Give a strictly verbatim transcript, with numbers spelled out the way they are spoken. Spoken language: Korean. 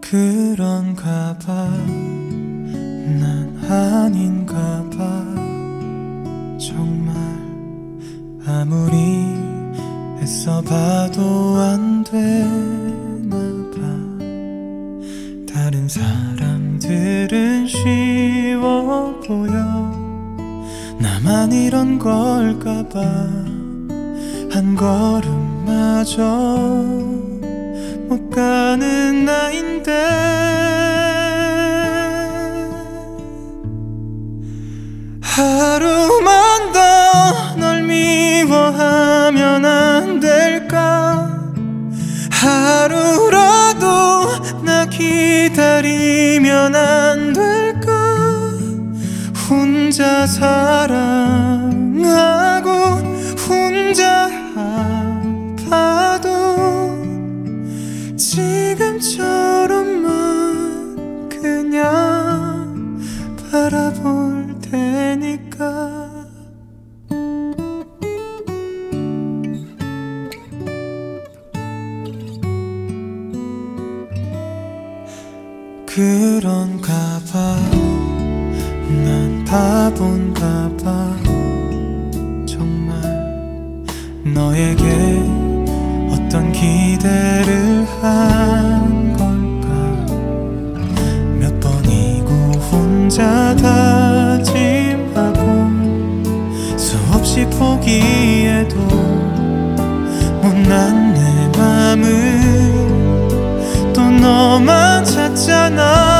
그런가 봐, 난 아닌가 봐. 정말 아무리 애써봐도 안 되나 봐. 다른 사람들은 쉬워 보여, 나만 이런 걸까 봐. 한 걸음마저 못 가는 나인데, 하루만 더 널 미워하면 안 될까? 하루라도 나 기다리면 안 될까? 혼자 사랑하고 혼자 아파도 지금처럼만 그냥 바라볼 테니까. 그런가 봐, 난 바본가 봐. 정말 너에게 어떤 기대를 한 걸까? 몇 번이고 혼자 다짐하고 수없이 포기해도 못난 내 맘을 또 너만 찾잖아.